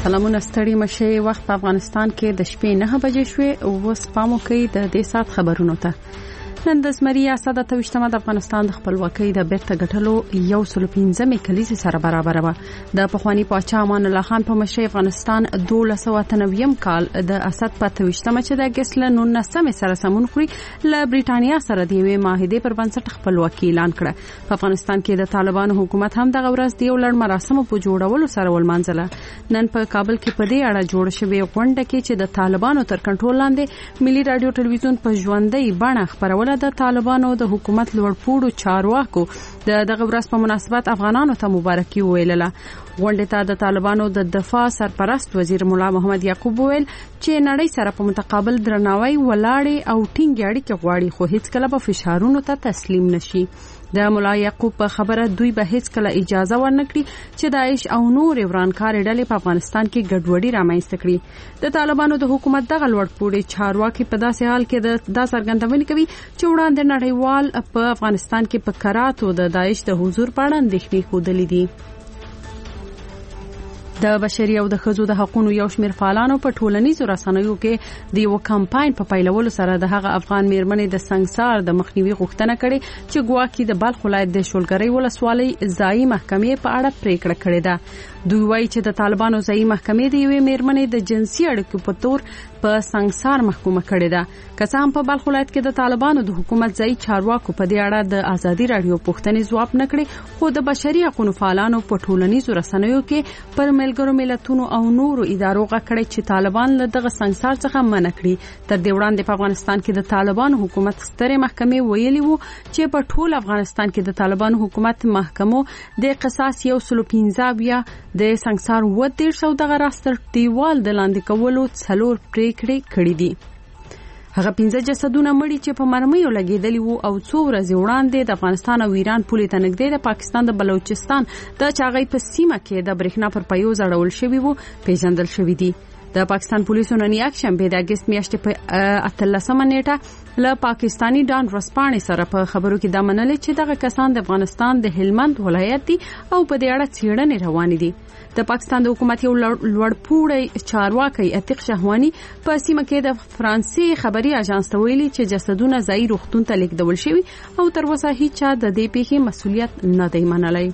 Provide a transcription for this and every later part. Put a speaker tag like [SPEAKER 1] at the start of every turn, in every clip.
[SPEAKER 1] سلامونه ستړي مشه وخت په افغانستان کې د شپې 9 بجې شوې او اوس پامو کوي د دې سات خبرونو ته. نن د زمري اساده 28 د افغانستان د خپلواکۍ د بیرته ګټلو 115 کلیزې سره برابر و. د پخوانی پاچا امان الله خان په مشرۍ افغانستان 1298 کال د اسد په 28 چې د اگست له 19 سره سمون خوري له بریټانیا سره د یوې معاهدې پر بنسټ خپلواکي اعلان کړه. په افغانستان کې د طالبانو حکومت هم د ورځ د یو لړ مراسمو په جوړولو سره ولمانځله. نن په کابل کې په دې اړه جوړ شوی غونډه کې چې د طالبانو تر کنټرول لاندې ملي رادیو ټلویزیون په ژوندۍ بڼه خبرونه د طالبانو د حکومت لوړپوړو چارواکو دغه ورځ په مناسبت افغانانو ته مبارکي ویلله. غونډه ته د طالبانو د دفاع سرپرست وزیر مولا محمد یعقوب ویل چې نړۍ سره په متقابل درناوي ولاړې او ټینګ اړیکې غواړي خو هیڅ کله به فشارونو ته تسلیم نشي. د مولا یعقوب په خبره دوی به هیڅ کله اجازه ورنکړي چې داعش او نور ورانکار ډلې په افغانستان کې ګډوډي رامنځته کړي. د طالبانو د حکومت دغه لوړپوړي چارواکي په داسې حال کې د څرګندونې کوي چې وړاندې نړیوال په افغانستان کې په کراتو د داعش د حضور په اړه اندېښنې ښودلې دي. د بشري او د ښځو د حقوقو یو شمېر فعالانو په ټولنیزو رسنیو کې د یو کمپاین په پیلولو سره د هغه افغان میرمنې د سنگسار د مخنیوي غوښتنه کړې چې ګواکې د بلخ ولایت د شولګرۍ ولسوالۍ ځایي محکمې په اړه پریکړه کړې ده. دوی وایي چې د طالبانو ځایي محکمې د یوې میرمنې د جنسي اړیکو په تور په سنگسار محکومه کړې ده. که څه هم په بلخ ولایت کې د طالبانو د حکومت ځایي چارواکو په دې اړه د ازادي رادیو پوښتنې ځواب نه کړې خو د بشري حقوقو فعالانو په ټولنیزو رسنیو کې پر ملګرو ملتونو او نورو ادارو غږ چې طالبان له دغه سنگسار څخه منع کړي. تر دې وړاندې په افغانستان کې د طالبانو حکومت سترې محکمې ویلي وو چې په ټول افغانستان کې د طالبانو حکومت محکمو د قصاص 115 د سنگسار ودیر شو دغه راستر دیوال د لاندې کولو څلور پریکړې کړې دي. هغه 15 جسدونه مړي چې په مرمیو لګیدلی وو او څو ورځې وړاندې د افغانستان او ایران پولې ته نږدې د پاکستان د بلوچستان د چاغۍ په سیمه کې د برېښنا پر پایو ځړول شوی وو پیژندل شوی دي. د پاکستان پولیسو نن یک شنبه د اگست میاشتې په 18 نیټه له پاکستانی ډان ورسپانې سره په خبرو کې د منل چې دغه کسان د افغانستان د هلمند ولایت دي او په دې اړه څېړنې روانې دي. د پاکستان د حکومت یو لوړپوړی چارواکي عتیق شهوانی په سیمه کې د فرانسې خبري اژانس ته ویلي چې جسدونه ځای روغتون ته لیږدول شوي او تر اوسه هیڅ چا د دې پیښې مسؤلیت نه دی منلی.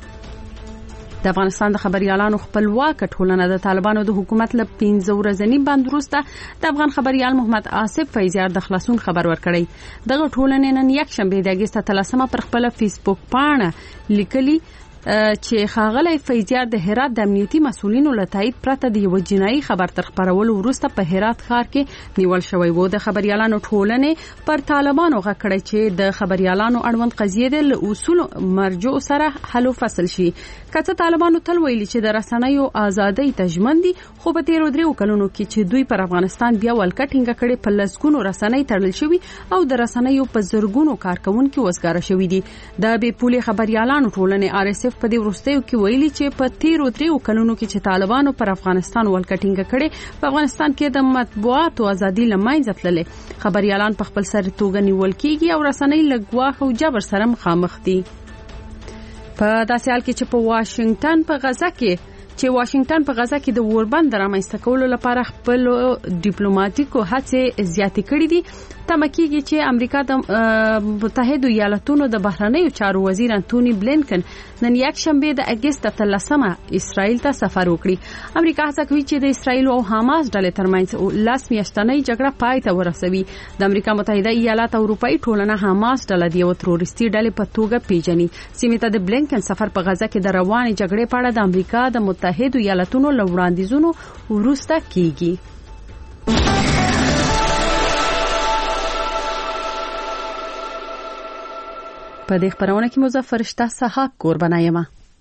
[SPEAKER 1] د افغانستان د خبريالانو خپلواک ټولنه د طالبانو د حکومت له 15 ورځې بند وروسته د افغان خبريال محمد آصف فیضیار د خلاصون خبر ورکړی. دغه ټولنه نن یک شنبه د اگست 13 پر خپل فیسبوک پاڼه لیکلي چې ښاغلی فیضیار د هرات د امنیتي مسولینو له تایید پرته د یو جنایي خبر تر خپرولو وروسته په هرات ښار کې نیول شوی و. د خبريالانو ټولنې پر طالبانو غږ کړی چې د خبريالانو اړوند قضیې د اصول مرجو سره حل او فصل شي. کله طالبانو تل ویلي چې د رسنیو ازادۍ تضمین دي خو په تیرو دریو کلونو کې چې دوی پر افغانستان بیا ولکټینګ کړي په لسګونو رسنۍ تړل شوی او د رسنیو په زرګونو کارکونکو وسګاره شوی دي. د بې پولې خبريالانو ټولنې RSF په دې وروستیو کې ویلي چې په تیرو دریو کلونو کې چې طالبانو پر افغانستان ولکټینګ کړي په افغانستان کې د مطبوعاتو ازادي لمنځه تللې. خبريالان په خپل سر توګه نیول کیږي او رسنۍ له ګواښ او جبر سره مخامخ دي. په داسې حال کې چې په واشنگټن په غزا کې د اوربند رامنځته کولو لپاره خپل ډیپلوماټیکو هڅې زیاتې کړې دي. تمه کېږي چې امریکا د متحده ایالاتونو د بهرنیو چارو وزیر انټونی بلینکن نن یک شنبه د اگست 13 اسرائیل ته سفر وکړي. امریکا هڅه کوي چې د اسرائیل او حماس ډلې ترمنځ لاس میاشتنۍ جګړه پای ته ورسوي. د امریکا متحده ایالات او اروپאי ټولنه حماس ډله د یو تروریستي ډلې په توګه پیژني. سیمه ته د بلینکن سفر په غزا کې د روانې جګړې په اړه د امریکا د متحده ایالاتونو له وړاندیزونو وروسته کیږي. په دې خبرونه کې مظفر شته صحاک قربانه یم.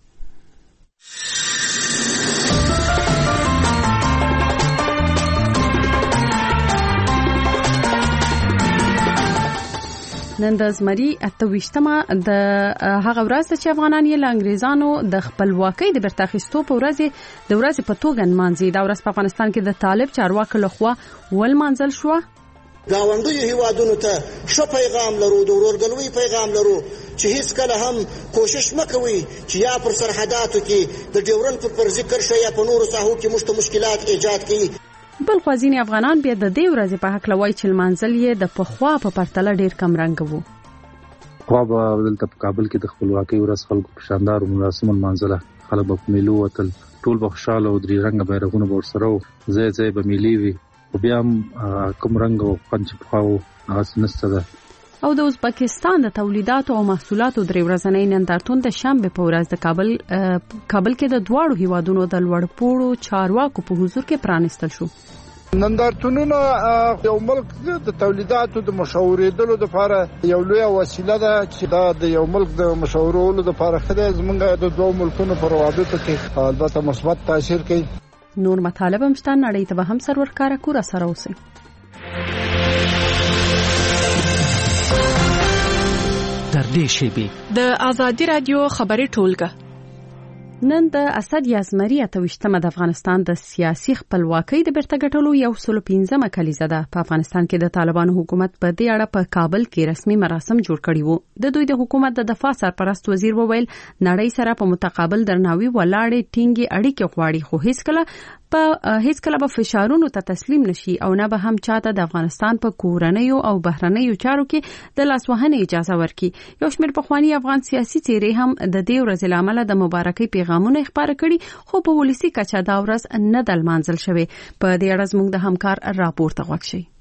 [SPEAKER 1] نن د زمري 28مه د هغه ورځ چې افغانان یې له انګریزانو د خپلواکۍ د بیرته اخیستو په ورځ په توګه نمانځي. دا ورځ په افغانستان کې د طالب چارواکو لخوا ولمانځل شو
[SPEAKER 2] ګاونډیو هیوادونو ته ښه پیغام لرو، د ورورګلوۍ پیغام لرو چې هیڅ کله هم کوشش مکوئ چې یا پر سرحداتو کې د ډیورنډ پر فرضي کرښه یا په نورو ساحو کې موږ ته مشکلات ایجاد کړي.
[SPEAKER 1] بل خو ځینې افغانان بیا د دې ورځې په هکله وایي چې لمانځل یې د پخوا په پرتله ډیر کم رنګ وو.
[SPEAKER 3] خو به دلته په کابل کې د خپلواکۍ ورځ خلکو په شاندارو مراسمو لمانځله، خلک به په میلو وتل، ټول به خوشحاله او درې رنګه بیرغونه به ورسره وو، ځای ځای به میلې وي، خو بیا هم کوم رنګ او خوند چې پخوا وو هغسې نشته ده.
[SPEAKER 1] او د ازبکستان د تولیداتو او محصولاتو درې ورځنی نندارتون د شنبه په ورځ د کابل کې د دواړو هیوادونو د لوړپوړو چارواکو په حضور کې پرانیستل شو.
[SPEAKER 4] نندارتونونه یو ملک د تولیداتو د مشاورېدلو لپاره یو لویه وسیله ده چې دا د یو ملک د مشاورولو لپاره خدای زمونږ د دوه ملکونو په روابطو کې البته مثبت تاثیر کوي.
[SPEAKER 1] نور مطالب هم شته، نړۍ ته به هم سرور کار کور سره اوسئ.
[SPEAKER 5] تر دې شیبې
[SPEAKER 6] د آزادي رادیو خبري ټولګه.
[SPEAKER 1] نن د اسد یازمری 28مه د افغانستان د سیاسي خپلواکۍ د بیرته ګټلو 115مه کلیزه ده. په افغانستان کې د طالبانو حکومت په دې اړه په کابل کې رسمي مراسم جوړ کړي وو. د دوی د حکومت د دفاع سرپرست وزیر وویل نړۍ سره په متقابل درناوي ولاړې ټینګي اړیکې غواړي، خو هیڅ کله به فشارونو ته تسلیم نشي او نه به هم چاته د افغانستان په کورنیو او بهرنیو چارو کې د لاسوهنې اجازه ورکړي. یو شمېر پخوانی افغان سیاسي څېرې هم د دې ورځې له امله د مبارکۍ پیغامونه خپاره کړي، خو په ولسي کچه دا ورځ نه ده لمانځل شوې. په دې اړه زموږ د همکار راپور ته غوږ شئ.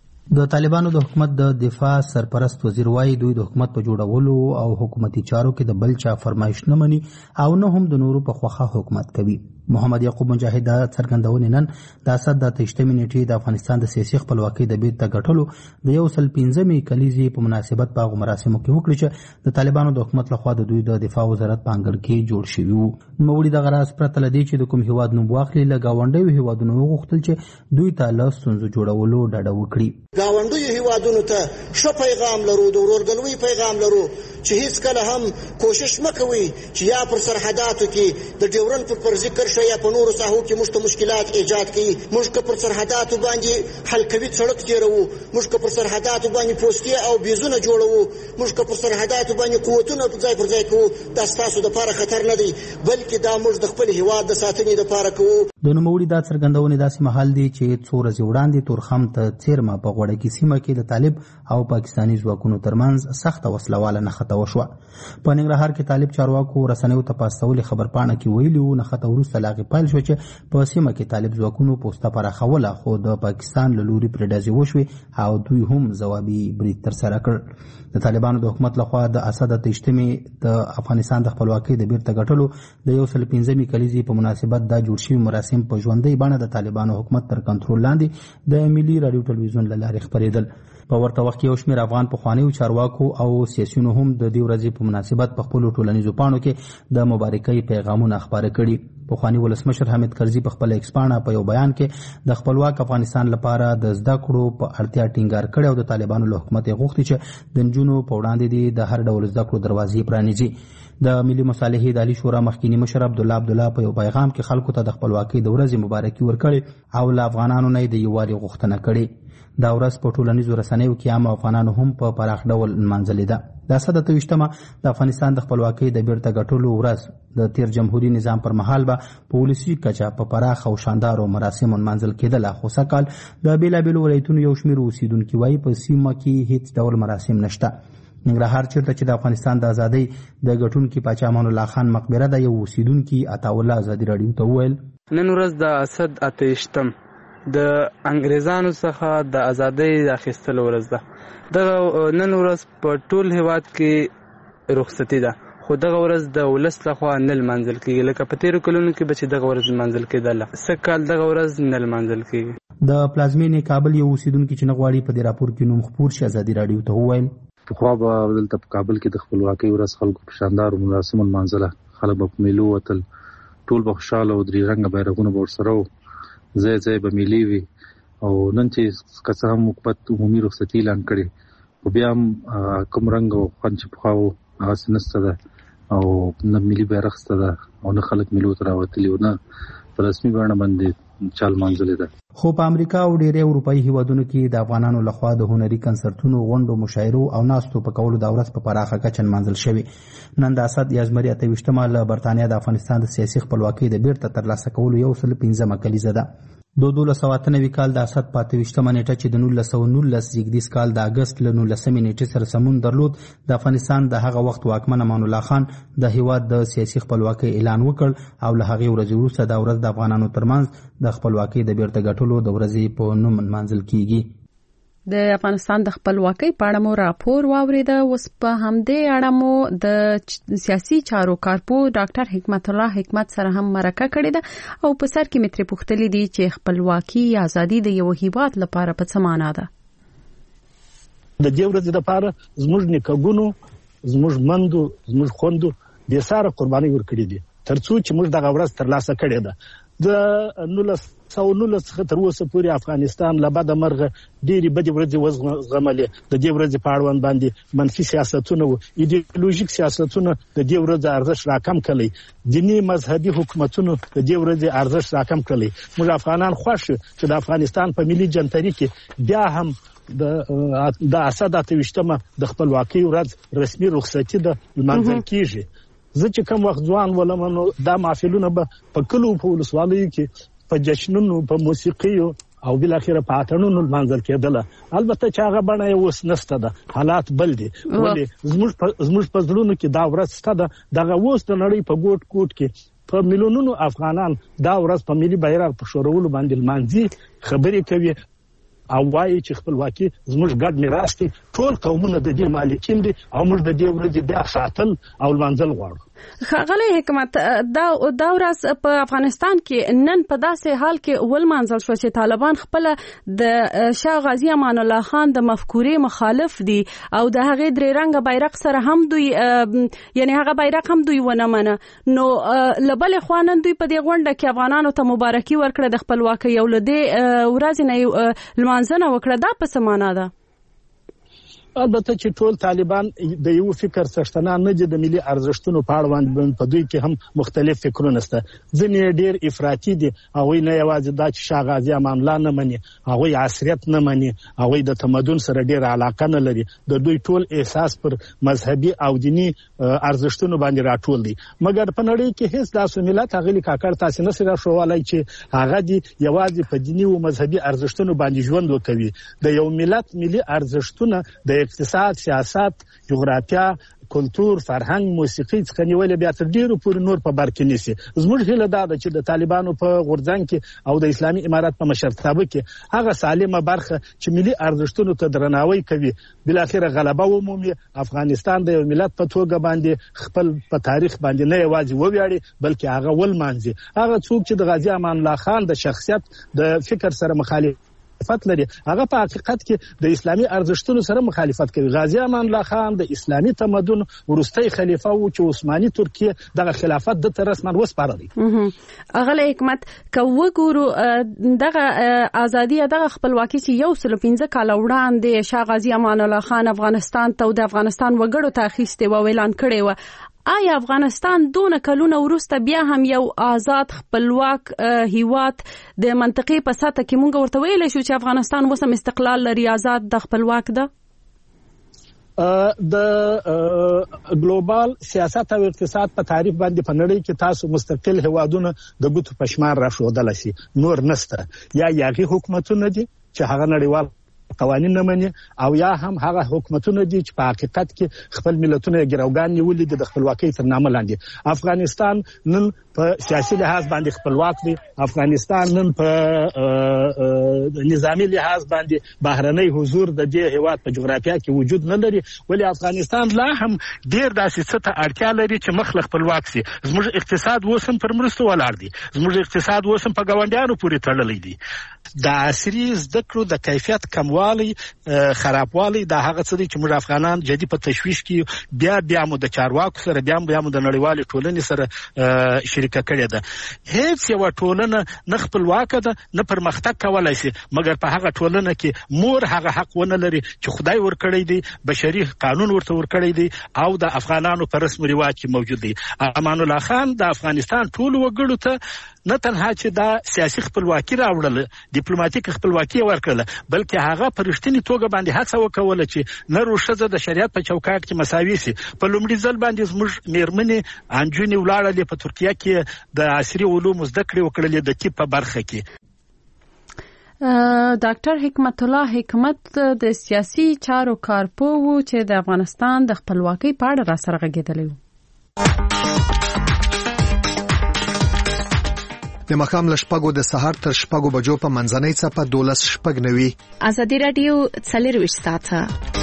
[SPEAKER 7] د طالبانو د حکومت د دفاع سرپرست وزیر وايي دوی د حکومت په جوړولو او حکومتي چارو کې د بل چا فرمایش نه مني او نه هم د نورو په خوخه حکومت کوي. محمد یعقوب مجاهد د څرګندونې نن د اسد د 28مې نیټې د افغانستان د سیاسي خپلواکۍ د بیرته ګټلو د 115مې کلیزې په مناسبت په هغو مراسمو کې وکړي چې د طالبانو د حکومت لخوا د دوی د دفاع وزارت په انګړ کې جوړ شوي وو. نوموړي دغه راز پرته له دې چې د کوم هیواد نوم واخلي له ګاونډیو هیوادونو وغوښتل چې دوی ته له ستونزو جوړولو ډډه وکړي.
[SPEAKER 2] ګاونډیو هیوادونو ته ښه پیغام لرو، د ورورګلوۍ پیغام لرو چې هیڅ کله هم کوشش مکوئ چې یا پر سرحداتو کې د ډیورنډ پر فرضي کرښه یا په نورو ساحو کې موږ ته مشکلات ایجاد کړي. موږ که پر سرحداتو باندې حلقوي سړک تېروو، موږ که پر سرحداتو باندې پوستې او بیزونه جوړوو، موږ که پر سرحداتو باندې قوتونه ځای پر ځای کوو، دا ستاسو دپاره خطر نه دی، بلکې دا موږ د خپل هیواد د ساتنې دپاره کوو.
[SPEAKER 7] د نوموړي دا څرګندونې داسې مهال دی چې څو ورځې وړاندې تورخم ته څیرمه په غوړکي سیمه کې د طالب او پاکستاني ځواکونو ترمنځ سخته وسلواله نښته وشوه. په ننګرهار کې طالب چارواکو رسنیو ته په استولې خبرپاڼه کې ویلي وو نښته وروسته لا هغې پیل شوه چې په سیمه کې طالب ځواکونو پوسته پراخوله، خو د پاکستان له لوري پرې ډزې وشوې او دوی هم ځوابي برید ترسره کړ. د طالبانو د حکومت لخوا د اسد 28مې د افغانستان د خپلواکۍ د بیرته ګټلو د 115مې کلیزې په مناسبت دا جوړ شوي مراسم په ژوندۍ بڼه د طالبانو حکومت تر کنټرول لاندې د ملي راډیو ټلویزیون له لارې خپرېدل. په ورته وخت کې یو شمېر افغان پخوانیو چارواکو او سیاسیونو هم د دې ورځې په مناسبت په خپلو ټولنیزو پاڼو کې د مبارکۍ پیغامونه خپاره کړي. پخواني ولسمشر حامد کرزي په خپل ایکس پاڼه په یو بیان کې د خپلواک افغانستان لپاره د زده کړو په اړتیا ټینګار کړی او د طالبانو له حکومت یې غوښتي چې د نجونو په وړاندې د هر ډول زده کړو دروازې پرانیزي. د ملي مصالحې د عالي شورا مخکینی مشر عبدالله په یو پیغام کې خلکو ته د خپلواکۍ د ورځې مبارکي ورکړي او له افغانانو نه د یووالي غوښتنه کړې. دا ورځ په ټولنیزو رسنیو کې عام افغانانو هم په پراخ ډول نمانځلې ده. د اسد 28مه د افغانستان د خپلواکۍ د بیرته ګټلو ورځ د تیر جمهوریت نظام پر مهال به په ولسي کچه په پراخ او شاندارو مراسمو نمانځل کېدله، خو سږکال د بېلابېلو ولایتونو یو شمېر اوسیدونکي وایي په سیمه کې هیڅ ډول مراسم نشته. ننګرهار چیرته چې د افغانستان د ازادۍ د ګټونکي پاچا امان الله خان مقبره ده، یو اوسیدونکي عطاالله ازادي راډیو ته وویل
[SPEAKER 8] نن ورځ د اسد 28م د انګریزانو څخه د ازادۍ د اخیستلو ورځ ده. دغه نن ورځ په ټول هیواد کې رخصتي ده، خو دغه ورځ د ولس لخوا نه لمانځل کېږي لکه په تېرو کلونو کې به چې دغه ورځ لمانځل کېدله، سږکال دغه ورځ نه لمانځل کېږي.
[SPEAKER 7] د پلازمینې کابل یو اوسیدونکي چې نه غواړي په دې راپور کې نوم خپور شي ازادي راډیو ته وویل
[SPEAKER 3] پخوا به دلته په کابل کې د خپلواکۍ ورځ خلکو په شاندارو مراسمو لمانځله، خلک به په میلو وتل، ټول به خوشحاله او درې رنګه بیرغونه به ورسره وو، ځای ځای به میلې وي. او نن چې که څه هم حکومت عمومي رخصتي اعلان کړې، خو بیا هم کوم رنګ او خوند چې پخوا وو هغسې نشته ده او نه ملي بیرغ شته ده او نه خلک میلو ته راوتلي او نه په رسمي بڼه باندې چال منځلې ده.
[SPEAKER 7] خو په امریکا او ډیری اروپایي هیوادونو کې د افغانانو لخوا د هنري کنسرتونو، غونډو، مشاعرو او ناستو په کولو د ورځ په پراخه کچه نمانځل شوی. نن د اسد یازمري 28مه له برتانیا د افغانستان د سیاسي خپلواکۍ د بیرته ترلاسه کولو 115مه کلیزه ده. د 1298 کال د اسد 28مه نیټه چې د 1919 زیږدیز کال د اگست له 19مې نیټې سره سمون درلود، د افغانستان د هغه وخت واکمن امان الله خان د هیواد د سیاسي خپلواکۍ اعلان وکړ او له هغې ورځې وروسته دا ورځ د افغانانو ترمنځ د خپلواکۍ د بیرته ګټلو د ورځې په نوم نمانځل کیږي.
[SPEAKER 1] د افغانستان د خپلواکۍ په اړه مو راپور واوریده. اوس په همدې اړه مو د سیاسي چارو کارپو ډاکټر حکمت الله حکمت سره هم مرکه کړې ده او په سر کې مترې پوښتلې دي چې خپلواکي یا ازادي د یو هیواد لپاره په څه معنا ده.
[SPEAKER 9] د دې ورځې لپاره زموږ نیکهګونو، زموږ مندو، زموږ خوندو بې ساره قرباني ورکړې دي ترڅو چې موږ دغه ورځ ترلاسه کړې ده. د 1919 څخه تر اوسه پورې افغانستان له بده مرغه ډېرې بدې ورځې وزغملې. د دې ورځې په اړوند باندې منفي سیاستونه وو، ایډیولوژیک سیاستونه د دې ورځې ارزښت راکم کړی، دیني مذهبي حکومتونو د دې ورځې ارزښت راکم کړی. موږ افغانان خوښ یو چې د افغانستان په ملي جنتري کې بیا هم د اسد 28مه د خپلواکۍ ورځ رسمي رخصتي ده لمانځل کیږي. زه چې کوم وخت ځوان ولم نو دا محفلونه به په کلو په ولسوالیو کې په جشنونو، په موسیقیو او بل اخره په اتڼونو لمانځل کېدله. البته چې هغه بڼه یې اوس نشته ده، حالات بل دي. ولې زموږ په زړونو کې دا ورځ شته ده. دغه اوس د نړۍ په ګوټ ګوټ کې په میلیونونو افغانان دا ورځ په ملي بیرغ په ښورولو باندې لمانځي، خبرې کوي او وایي چې خپلواکي زموږ ګډ میراث دی. ټول قومونه د دې مالکین دي او موږ د دې ورځې بیا ساتل او لمانځل غواړو.
[SPEAKER 1] ښاغلی حکمت، دا ورځ په افغانستان کې نن په داسې حال کې ولمانځل شو چې طالبان خپل د شاه غازي امان الله خان د مفکورې مخالف دي او د هغې درې رنګه بیرغ سره هم دوی یعنی هغه بیرغ هم دوی ونه منه. نو له بلې خوا نن دوی په دې غونډه کې افغانانو ته مبارکي ورکړه د خپلواکۍ او له دې ورځې نه لمانځنه وکړه. دا په څه معنا ده؟ البته چې ټول طالبان د یو فکر څښتنان نه دي. د ملي ارزښتونو په اړوند په دوی کې هم مختلف فکرونه شته. ځینې ډېر افراطي دي، هغوی نه یوازې دا چې شاه غازي امان الله نه مني، هغوی عصریت نه مني، هغوی د تمدن سره ډېر علاقه نه لري. د دوی ټول احساس پر مذهبي او دینی ارزښتونو باندې راټول دي. مګر په نړۍ کې هیڅ داسې ملت هغلي کاکړ تاسو نه سره شوالای چې هغه دي یوازې په دینی او مذهبي ارزښتونو باندې ژوند وکوي. د یو ملت ملي ارزښتونه د اقتصاد، سیاست، جغرافیا، کلتور، فرهنګ، موسیقي څخه نیولې بیا تر ډیرو پورې نور په بر کې نیسي. زموږ هیله دا ده چې د طالبانو په غورځنګ کې او د اسلامي امارت په مشرتابه کې هغه سالمه برخه چې ملي ارزښتونو ته درناوی کوي بل اخره غلبه ومومي. افغانستان د یو ملت په توګه باندې خپل په تاریخ باندې نه یوازې وویاړي بلکې هغه ولمانځي. هغه څوک چې د غازي امان الله خان د شخصیت د فکر سره مخالف لري هغه په حقیقت کې د اسلامي ارزښتونو سره مخالفت کوي. غازي امان الله خان د اسلامي تمدن وروستي خلیفہ و چې عثماني ترکیه دغه خلافت د تر رسما وسپارلی. اغله حکمت کوو ګورو دغه ازادي دغه خپلواکي چې 115 کال وړاندې شاه غازي امان الله خان افغانستان ته د افغانستان وګړو ته اخیسته و اعلان کړی و. آیا افغانستان دونه کلونه وروسته بیا هم یو آزاد خپلواک هیواد د منطقې په سطح کې مونږ ورته ویلی شو چې افغانستان اوس هم استقلال لري، آزاد د خپلواک ده؟
[SPEAKER 9] د ګلوبال سیاست او اقتصاد په تعریف باندې په نړۍ کې تاسو مستقل هیوادونه د ګوتو پشمار را شودل شي، نور نسته. یا یاغي حکومتونه دي چې هغه نړیوال قوانین نه مني او یا هم هغه حکومتونه دي چې په حقیقت کې خپل ملتونه ګروګان نیولي دي د خپلواکۍ تر نامه لاندې. افغانستان نن په سیاسي لحاظ باندې خپلواک دی. افغانستان نن په نظامی لحاظ باندې بهرنۍ حضور د دې هیواد په جغرافیه کې وجود نه لري، ولی افغانستان لا هم ډیر داسې څه ته اړتیا لري چې مخ خپلواک شي. زموږ اقتصاد وسم پر مرستو ولاړ دی، زموږ اقتصاد وسم په ګاونډیانو پورې تړلی دی. د عصري زده کړو د کیفیت کموالی، خرابوالی دا هغه څه دي چې موږ افغانان جدي په تشویش کې بیا مو د چارواکو سره بیا مو د نړیوالې ټولنې سره شریکه کړې ده. هیڅ یو ټولنه نه خپلواکه ده نه پرمختګ کولای شي مګر په هغه ټولنه کې مور هغه حق ونه لري چې خدای ورکړی دی، بشري قانون ورته ورکړی دی او د افغانانو په رسم رواج کې موجود دی. امان الله خان د افغانستان ټول وګړو ته نه تنها چې دا سیاسي خپلواکي راوړل ډیپلوماټیک خپلواکي ورکړل بلکې هغه په رښتینی توګه باندې هڅه وکوله چې نر او ښځه د شریعت په چوکاټ کې مساوي شي. په لومړي ځل باندې زموږ میرمنې انجونې ولاړلې په ترکیه کې د عصري علومو زده کړې وکړلې د طب په برخه کې.
[SPEAKER 1] ډاکټر حکمت الله حکمت د سیاسي چارو کارپوه وو چې د افغانستان د خپلواکۍ په اړه را سره غږېدلی و.
[SPEAKER 10] د مخام له شپږو د سهار تر شپږو بجو په منځنۍ څپه 12:09.
[SPEAKER 6] ازادي رادیو 24 ساعته.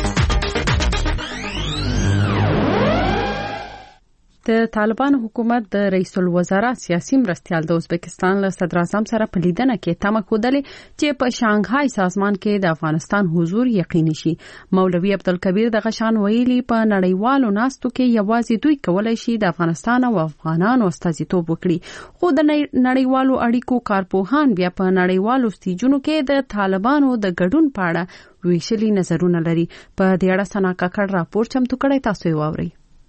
[SPEAKER 1] د طالبان حکومت د رئیس الوزرا سیاسي مرستیال د ازبکستان له صدر اعظم سره په لیدنه کې تمه کودلې چې په شانګهای سازمان کې د افغانستان حضور یقیني شي. مولوي عبدالکبیر د غشان ویلي په نړیوالو ناستو کې یوازې دوی کولای شي د افغانستان او افغانانو استازیتوب وکړي، خو د نړیوالو اړیکو کارپوهان بیا په نړیوالو سټیجونو کې د طالبانو د ګډون په اړه ویشلي نظرونه لري. په دې اړه سنا کاکړ راپور چمتو کړی، تاسو یې واورئ.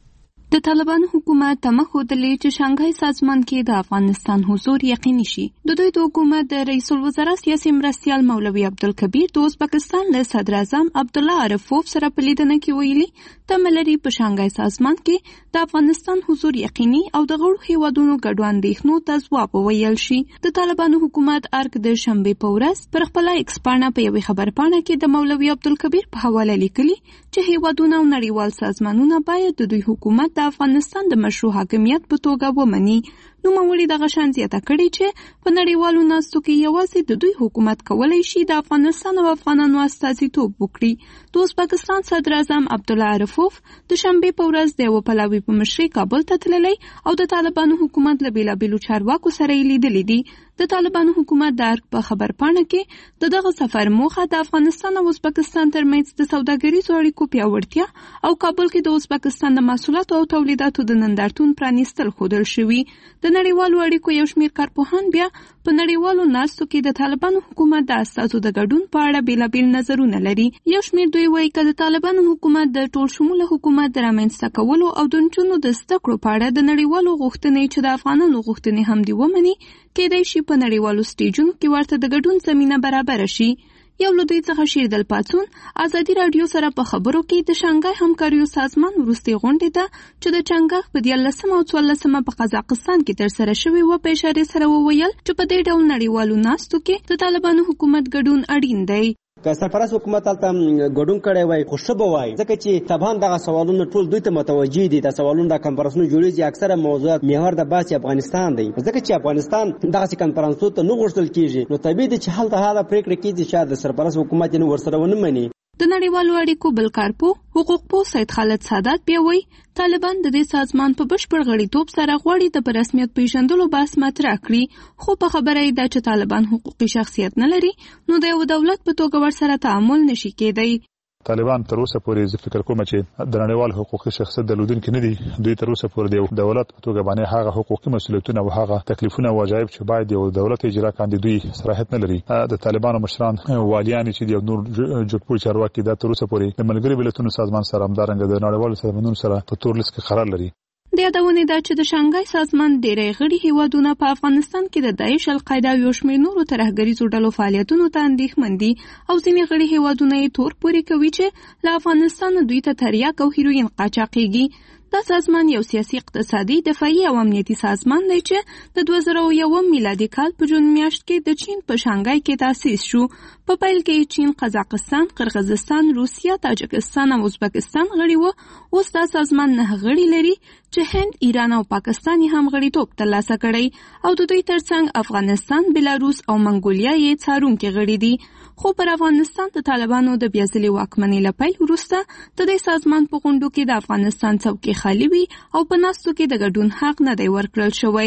[SPEAKER 11] د طالبانو حکومت تمه ښودلې چې شانګهای سازمان کې د افغانستان حضور یقیني شي. د دوی د حکومت د رئیس الوزرا سیاسي مرستیال مولوي عبدالکبیر د ازبکستان له صدر اعظم عبدالله عرفوف سره په لیدنه کې ویلي تمه لري په شانګهای سازمان کې د افغانستان حضور یقیني او د غړو هیوادونو ګډو اندېښنو ته ځواب وویل شي. د طالبانو حکومت ارګ د شنبې په ورځ پر خپل ایکس پاڼه په یوې خبرپاڼه کې د مولوي عبدالکبیر په حواله لیکلي چې هیوادونه او نړیوال سازمانونه باید د دوی حکومت د افغانستان د مشروع حاکمیت په توګه ومني. نو مولوي دغه شان زیاته کړې چې په نړیوالو ناستو کې یوازې د دوی حکومت کولای شي د افغانستان او افغانانو استازیتوب وکړي. د ازبکستان صدر اعظم عبدالله عرفوف د شنبې په ورځ د یو پلاوي په مشرۍ کابل ته تللی او د طالبانو حکومت له بیلابیلو چارواکو سره یې لیدلي دي. د طالبانو حکومت د ارګ په خبرپاڼه کې دغه سفر موخه د افغانستان او ازبکستان ترمنځ د سوداګریزو اړیکو پیاوړتیا او کابل کې د ازبکستان د محصولاتو او تولیداتو د نندارتون پرانیستل ښودل شوي. د نړیوالو اړیکو یو شمېر کارپوهان بیا په نړیوالو ناستو کې د طالبانو حکومت د استازو د ګډون په اړه بیلابیل نظرونه لري. یو شمېر دوی وایي که د طالبانو حکومت د ټول شموله حکومت د رامنځته کولو او د نجونو د زده کړو په اړه د نړیوالو غوښتنې چې د افغانانو غوښتنې هم دې ومني کېدای شي په نړیوالو سټیجونو کې ورته د ګډون زمینه برابره شي. یو له دوی څخه شیردل پاڅون ازادي رادیو سره په خبرو کې د شانګهای همکاریو سازمان وروستۍ غونډې ته چې د چنګاښ په 14 او 14 په قزاقستان کې ترسره شوې و په اشاره سره وویل چې په دې ډول نړیوالو ناستو کې د طالبانو حکومت ګډون اړین دی.
[SPEAKER 12] که سرپرست حکومت هلته ګډون کړی وای خو ښه به وای، ځکه چې طبعا دغه سوالونه ټول دوی ته متوجه دي. دا سوالونه د کنفرانسونو جوړېږي، اکثره موضوعات محور د بحث افغانستان دی، ځکه چې افغانستان دغسې کنفرانسونو ته نه غوښتل کېږي، نو طبیعي دی چې هلته هغه پرېکړه کېږي چې شاید د سرپرست حکومت یې ورسره ونه مني.
[SPEAKER 11] د نړیوالو اړیکو بل کارپوه حقوقپوه سید خالد سادات بیا وایي طالبان د دې سازمان په بشپړ غړیتوب سره غواړي د په رسمیت پیژندلو بحث مطرح کړي، خو په خبره یې ده چې طالبان حقوقي شخصیت نه لري نو د یو دولت په توګه ورسره تعامل نشي کېدی.
[SPEAKER 13] طالبان تر اوسه پورې زه فکر کوم چې د نړیوال حقوقي شخصیت درلودونکي نه دي. دوی تر اوسه پورې د دولت په توګه باندې هغه حقوقي مسؤلیتونه او هغه تکلیفونه او واجب چې باید یو دولت اجرا کاندي دوی صلاحیت نه لري. د طالبانو مشران والیان چې د نور جګپور چارواکي د تر اوسه پورې د ملګري ملتونو سازمان سره همدارنګ د نړیوالو سازمانونو سره په تور لیست کې قرار لري.
[SPEAKER 11] د یادونې ده چې د شانګهای سازمان ډېری غړي هیوادونه په افغانستان کې د داعش، القاعده او یو شمېر نورو ترهګریزو ډلو فعالیتونو ته اندېښمن دي او ځینې غړي هیوادونه یې تور پورې کوي چې له افغانستانه دوی ته تریاک او هیروین قاچاقېږي. دا سازمان یو سیاسي، اقتصادي، دفاعي او امنیتي سازمان دی چې د 2001 میلادي کال په جون میاشت کې د چین په شانګهای کې تاسیس شو. په پیل کې چین، قزاقستان، قرغیزستان، روسیه، تاجکستان او ازبکستان غړي وو. اوس دا سازمان 9 غړي لري چې هند، ایران او پاکستان هم غړیتوب ترلاسه کړی او د دوی ترڅنګ افغانستان، بلاروس او منګولیا یې څارونکي غړي دي. خو پر افغانستان د طالبانو د بیا ځلې واکمنۍ له پیل وروسته د دې سازمان په غونډو کې د افغانستان څوکۍ خالي وي او په ناستو کې د ګډون حق نه دی ورکړل شوی.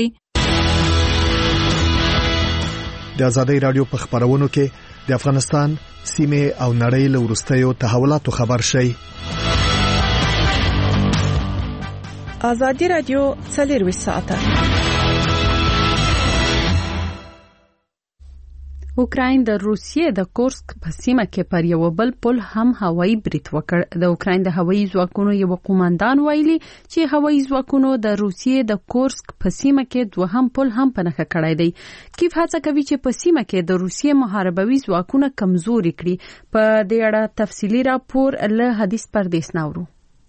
[SPEAKER 10] د ازادي رادیو په خبرونو کې د افغانستان سیمه او نړۍ له وروستیو تحولاتو خبر شي.
[SPEAKER 6] ازادي رادیو 24 ساعته.
[SPEAKER 1] اوکراین د روسیې د کورسک په سیمه کې پر یو بل پل هم هوایي برید وکړ. د اوکراین د هوایي ځواکونو یو قوماندان ویلي چې هوایي ځواکونو د روسیې د کورسک په سیمه کې دوهم پل هم پنهخه کړی دی. کیف هڅه کوي چې په سیمه کې د روسیې محاربوي ځواکونه کمزوري کړي. په دې اړه تفصیلي راپور له حدیث پردیس ناورو.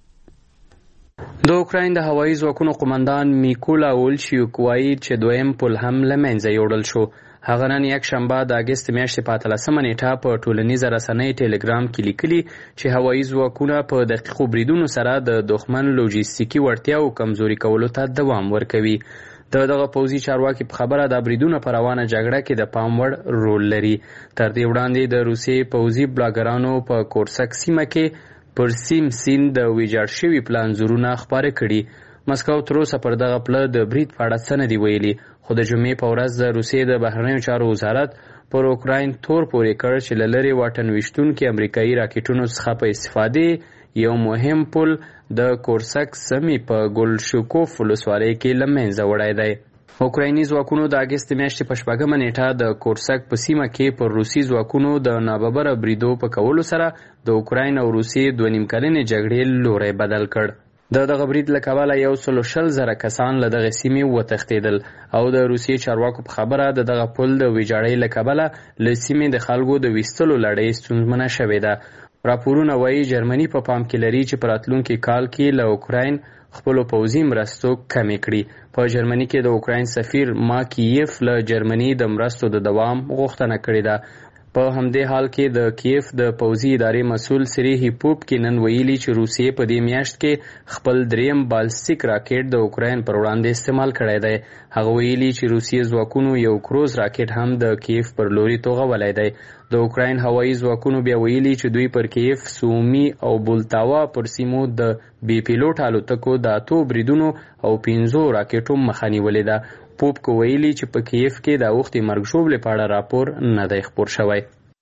[SPEAKER 14] د اوکراین د هوایي ځواکونو قوماندان میکولا اولشیوک وایي چې دویم پل هم له منځه یوړل شو. هغه نن یک شنبه د اګست میاشتې په 13مه نیټه په ټولنیزه رسنۍ ټلګرام کې لیکلي چې هوایي ځواکونه په دقیقو بریدونو سره د دښمن لوجستیکي وړتیاو کمزوري کولو ته دوام ورکوي. دغه پوځي چارواکي په خبره د بریدونو په روانه جګړه کې د پام وړ رول لري. تر دې وړاندې د روسیې پوځي بلاګرانو په کورسک سیمه کې پر سیم سیند د ویجاړ شوي پلانځورونه خپاره کړي. مسکو تر اوسه پر دغه پله د برید په اړه څه نه دي ویلي، خو د جمعې په ورځ د روسیې د بهرنیو چارو وزارت پر اوکراین تور پورې کړ چې له لرې واټن ویشتونکي امریکایي راکټونو څخه په استفادې یو مهم پل د کورسک سیمې په ګولشکوف ولسوالۍ کې له منځه وړی دی. اوکرایني ځواکونو د اګست میاشتې په 4مه نیټه د کورسک په سیمه کې پر روسي ځواکونو د ناببره بریدو په کولو سره د اوکراین او روسیې 2 نیم کلنې جګړې لوری بدل کړ. دغه برید له کبله 120,000 کسان له دغه سیمې وتښتېدل او د روسیې چارواکو په خبره د دغه پل د ویجاړۍ له کبله له سیمې د خلکو د ویستلو لړۍ ستونزمنه شوې ده. راپورونه وایي جرمني په پام کې لري چې په راتلونکي کال کې له اوکراین خپلو پوځي مرستو کمې کړي. په جرمني کې د اوکراین سفیر ماکییف له جرمني د مرستو د دوام غوښتنه کړې ده. په همدې حال کې د کیف د پوځي ادارې مسؤل سریهی پوپکین نن ویلي چې روسیې په دې میاشت کې خپل دریم بالستیک راکټ د اوکراین پر وړاندې استعمال کړی دی. هغه ویلي چې روسیې ځواکونو یو کروز راکټ هم د کیف پر لوري توغولی دی. د اوکراین هوایي ځواکونو بیا ویلي چې دوی پر کیف، سومي او بولتاوا پر سیمو د بې پیلوټ الوتکو د 8 بریدونو او 15 راکټو مخه نیولې ده. پوپک ویلي چې په کیف کې د اوښتې مرګ ژوبلې په اړه راپور نه دی خپور شوی.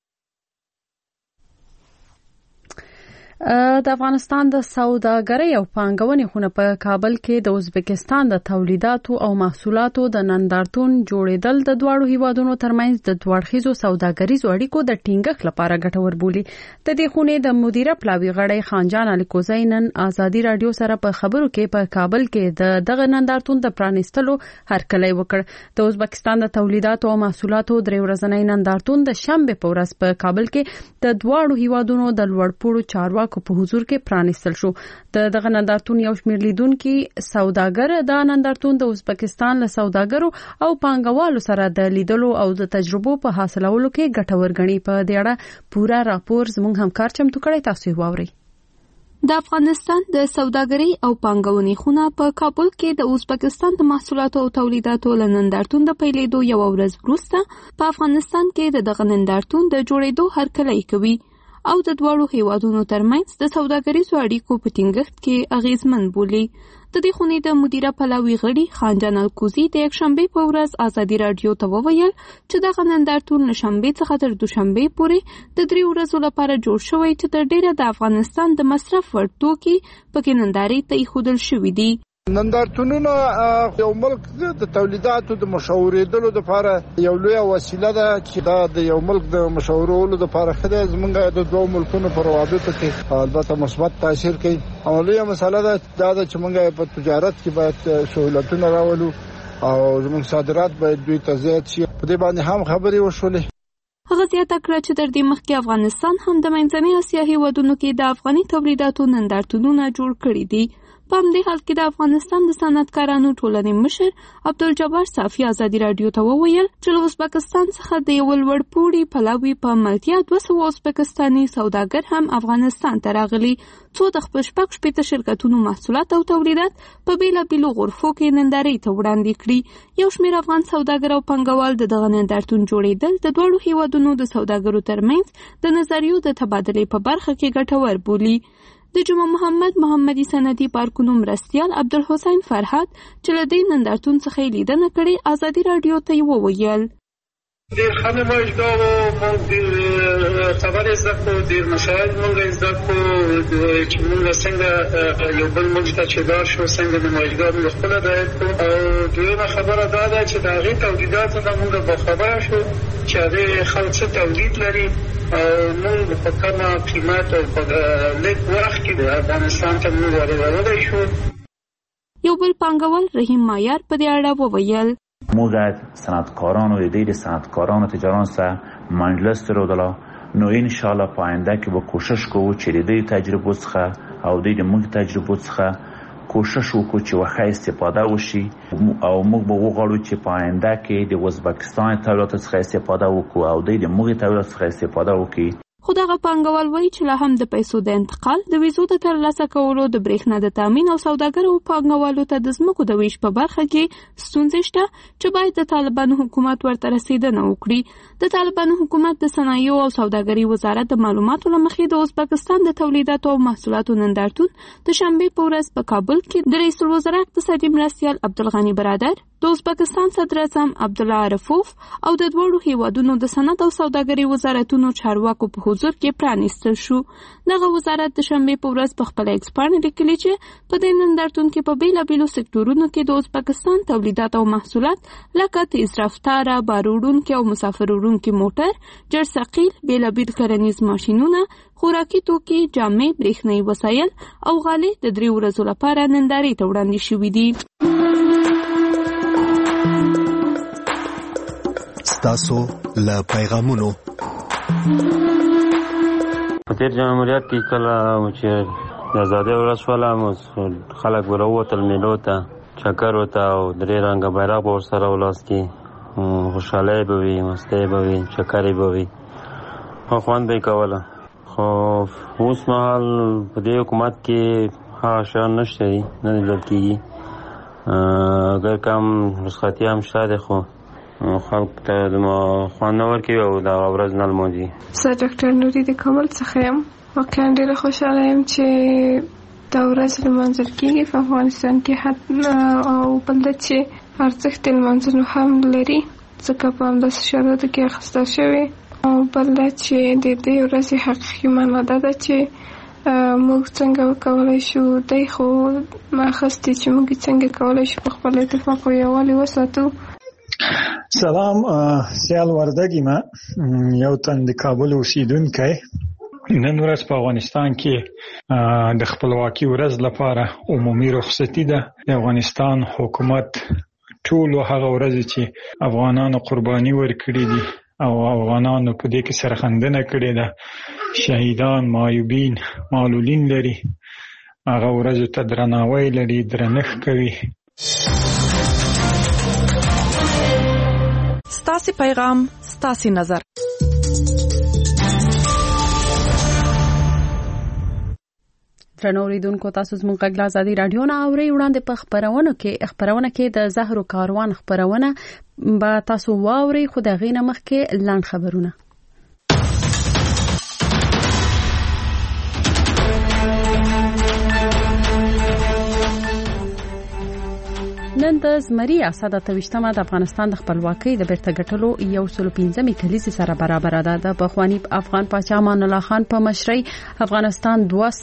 [SPEAKER 1] د افغانستان د سوداګرۍ او پانګونې خونه په کابل کې د ازبکستان د تولیداتو او محصولاتو د نندارتون جوړېدل د دواړو هیوادونو ترمنځ د دوړخیزو سوداګریزو اړیکو د ټینګښت لپاره ګټور بولي. د دې خونې د مدیره پلاوي غړی خانجان الیکوزی نن آزادي رادیو سره په خبرو کې په کابل کې دغه نندارتون د پرانیستلو هرکلی وکړ. د ازبکستان د تولیداتو او محصولاتو درې ورځنی نندارتون د شنبه په ورځ په کابل کې د دواړو هیوادونو د لوړپوړو چارواکو په حضور کې پرانیستل شو. دغه نندارتون یو شمېر لیدونکي سوداګر د نندارتون د ازبکستان له سوداګرو او پانګوالو سره د لیدلو او د تجربو په حاصلولو کې ګټور ګڼي. په دې اړه پورا راپور زموږ همکار چمتو کړی، تاسو یې واورئ.
[SPEAKER 11] د افغانستان د سوداګرۍ او پانګونې خونه په کابل کې د ازبکستان د محصولاتو او تولیداتو له نندارتون د پیلېدو یو ورځ وروسته په افغانستان کې د دغه نندارتون د جوړېدو هرکلی کوي او د دواړو هیوادونو ترمنځ د سوداګریزو اړیکو په ټینګښت کې اغیزمن بولي. د دې خونې د مدیره پلاوي غړي خانجان الیکوزی د یکشنبه په ورځ آزادي رادیو ته وویل چې دغه نندارتون له شنبه څخه تر دوشنبه پورې د 3 ورځو لپاره جوړ شوی چې تر ډیره د افغانستان د مصرف وړ توکي پکې نندارې ته ایښودل شوي دي.
[SPEAKER 4] نندارتونونه یو ملک د تولیداتو د مشاورېدلو لپاره یو لوی وسیله ده چې دا د یو ملک د مشاورولو لپاره خدای زمونږ د دوه ملکونو په روابطو کې البته مثبت تاثیر کوي. اولیه مسله ده چې موږ په تجارت کې باید سہولتونه راولو او زموږ صادرات باید دوی ته زیات شي. په دې باندې هم خبرې وشولې.
[SPEAKER 11] هغه زیاته کړه چې تر دې مخکې افغانستان هم د منځنۍ اسیا هیوادونو کې د افغاني تولیداتو نندارتونونه جوړ کړي دي. په همدې حال کې د افغانستان د صنعتکارانو ټولنې مشر عبدالجبار صافي آزادي رادیو ته وویل چې له ازبکستان څخه د یو لوړپوړي پلاوي په ملتیا 200 ازبکستاني سوداګر هم افغانستان ته راغلي، څو د خپل 6 شرکتونو محصولات او تولیدات په بیلابیلو غرفو کې نندارې ته وړاندې کړي. یو شمېر افغان سوداګر او پانګوال د دغه نندارتون جوړېدل د دواړو هیوادونو د سوداګرو ترمنځ د نظریو د تبادلې په برخه کې ګټور بولي. د جمعه محمدي سندي پارکونو مرستیال عبدالحسین فرحات چې له دې نندارتون څخه لیدنه کړې آزادي رادیو ته وویل.
[SPEAKER 15] ډېر ښه نمایشګاه وو، موږ ډېر خبرې زده کړو، ډېر مسایل موږ زده کړو چې موږ څنګه یو بل ملک ته چې لاړ شو څنګه نمایشګاه موږ خپله رعایت کړو. او دویمه خبره دا ده چې د هغې تولیداتو نه موږ باخبره شو چې هغې خلک څه تولید لري او موږ په کمه قیمت او په لږ وخت کې افغانستان ته موږ واردولی شو.
[SPEAKER 11] یو بل پانګوال رحیم مایار په دې اړه وویل
[SPEAKER 16] موږ صنعتکارانو د دې صنعتکارانو تجاران سره مجلس درلودلا نو ان شاء الله په آینده کې به کوشش کوو چې د دې تجربو څخه او د موږ تجربو څخه کوشش وکړو چې واخا استفاده وشي او موږ به وغواړو چې په آینده کې د ازبکستان تولیداتو څخه استفاده وکړو او د موږ تولیداتو څخه استفاده وکړو.
[SPEAKER 11] خو دغه پانګوال وایي چې لا هم د پیسو د انتقال، د ویزو د ترلاسه کولو، د برېښنا د تامین او سوداګرو پانګوالو ته د ځمکو د ویش په برخه کې ستونزې شته چې باید د طالبانو حکومت ورته رسیدنه وکړي. د طالبانو حکومت د صنایعو او سوداګرۍ وزارت د معلوماتو له مخې د ازبکستان د تولیداتو او محصولاتو نندارتون د شنبې په ورځ په کابل کې د رئیس الوزرا اقتصادي مرستیال عبدالغني برادر، د ازبکستان صدر اعظم عبدالله عرفوف او د دوړو هیوادونو د صنعت او سوداګرۍ وزارتونو چارواکو په حضور کې پرانیستل شو. دغه وزارت د شنبې په ورځ په خپل ایکس باندې لیکلي چې په دې نندارتون کې په بیلابیلو سکتورونو کې د ازبکستان تولیدات او محصولات لکه تیز رفتاره، باروړونکي او مسافر وړونکي موټر، جرثقیل، بیلابیل کرنیز ماشینونه، خوراکي توکي، جامې، برېښنايي وسایل او غالۍ د 3 ورځو لپاره نندارې ته وړاندې شوي دي.
[SPEAKER 10] ستاسو له پیغامونو
[SPEAKER 17] په تیر جمهوریت کې کله چې د ازادۍ ورځ شوله خلک به راووتل میلو ته، چکر ورته او 3 رنګه بیرغ به ورسره ولاس کې خوشحالۍ به وي، مستۍ به وي، چکرې به وي او خوند به یې کوله. خو اوس مهال په دې حکومت کې هغه شیان نشته دي، نه لیدل کېږي. اگر کم رخصتي هم شته دی خو خلق ته خوند نه ورکوي او دغه ورځ نه لمانځي.
[SPEAKER 18] زه ډاکټر نوري د کابل څخه یم. واقعا ډېره خوشحاله یم چې دا ورځ لمانځل کېږي په افغانستان کې او بل دا چې ارزښت د لمانځلو هم لري ځکه په همداسې شرایطو کې اخیستل شوې. او بل دا چې د دې ورځې حقیقي معنا دا ده چې موږ څنګه وکولای شو دی خو اخیستې چې موږ څنګه کولای شو په خپل اتفاق او یووالي وساتو.
[SPEAKER 19] سلام، سیال وردګی ما یو تن د کابل اوسیدونکی. نن ورځ په افغانستان کې د خپلواکۍ ورځ لپاره عمومي رخصتي ده. د افغانستان حکومت ټول هغه ورځې چې افغانانو قرباني ورکړي دي او افغانانو په دې کې سرښندنه کړې ده، شهیدان، معیوبین، معلولین لري، هغه ورځو ته درناوی لري، درنښت کوي.
[SPEAKER 6] ستاسو پیغام، ستاسو نظر.
[SPEAKER 1] درنو اوریدونکو، تاسو زموږ غږ آزادي رادیو نه اورئ. وړاندې په خبرونه کې د زهرو کاروان خبرونه به تاسو واورئ، خو د غینه مخکې لاند خبرونه. نن د زمري اسد 28مه د افغانستان د خپلواکۍ د بیرته ګټلو 115 کلیزې سره برابر ده. د بخوانی افغان پاچا امان الله خان په مشرۍ افغانستان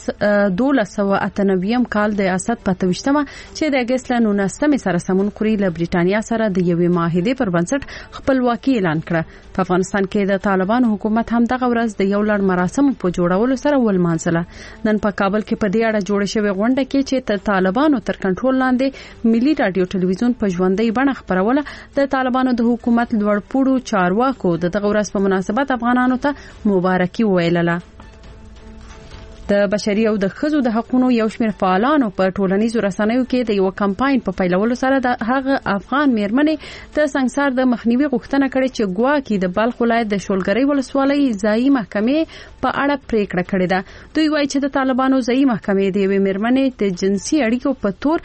[SPEAKER 1] 1298 کال د اسد 28مه چې د اگست 19 سره سمون کړی له بریټانیا سره د یوې معاهده پر بنسټ خپلواکي اعلان کړه. په افغانستان کې د طالبانو حکومت هم دغه ورځ د یو لړ مراسم په جوړولو سره ولمانځله. نن په کابل کې په دې اړه جوړ شوی غونډه کې چې طالبانو تر کنټرول لاندې ملي رادیو ټلویزیون په ژوندۍ بڼه خبروله. د طالبانو د حکومت لوړ پوړو چارواکو دغه ورځ په مناسبت افغانانو ته مبارکي ویله. د بشري او د ښځو د حقوقو یو شمېر فعالانو په ټولنیزو رسنیو کې د یو کمپاین په پیلولو سره د هغه افغان میرمنې د سنگسار د مخنیوي غوښتنه کړې چې ګواکې د بلخ ولایت د شولګرۍ ولسوالۍ ځایي محکمې په اړه پریکړه کړې ده. دوی وایي چې د طالبانو ځایي محکمې د یوې میرمنې د جنسي اړیکو په تور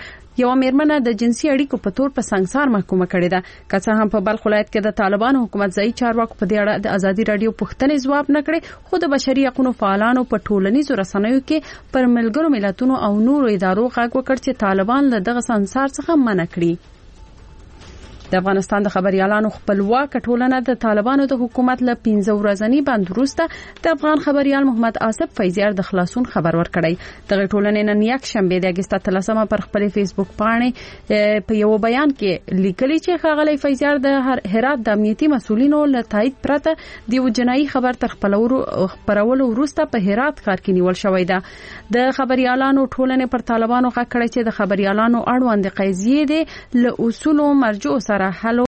[SPEAKER 1] په سنگسار محکومه کړې ده. که څه هم په بلخ ولایت کې د طالبانو حکومت ځایي چارواکو په دې اړه د ازادي رادیو پوښتنې ځواب نه کړې، خو د بشري حقوقو فعالانو په ټولنیزو رسنیو کې پر ملګرو ملتونو او نورو ادارو غږ وکړ چې طالبان له دغه سنگسار څخه منع کړي. د افغانستان د خبريالانو خپلواک ټولنه د طالبانو د حکومت له 15 ورځنی بند وروسته د افغان خبريال محمد آصف فیضیار د خلاصون خبر ورکړی. د ټولنې نن یک شنبه د اگست 13 پر خپل فیسبوک باندې په یو بیان کې لیکلي چې ښاغلی فیضیار د هرات د امنیتي مسولینو له تایید پرته د جنایي خبر تر خپرولو وروسته په هرات ښار کې نیول شوی ده. د خبريالانو ټولنې پر طالبانو غږ کړی چې د خبريالانو اړوند قضیې د اصولو مرجع سره حل